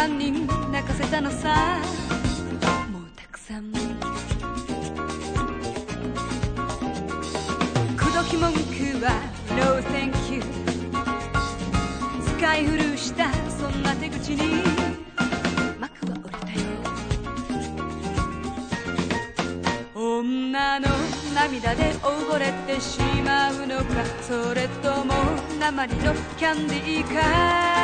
何人泣かせたのさ、もうたくさん。口説き文句は No thank you、 使い古したそんな手口に幕は折れたよ。女の涙で溺れてしまうのか、それとも鉛のキャンディーか。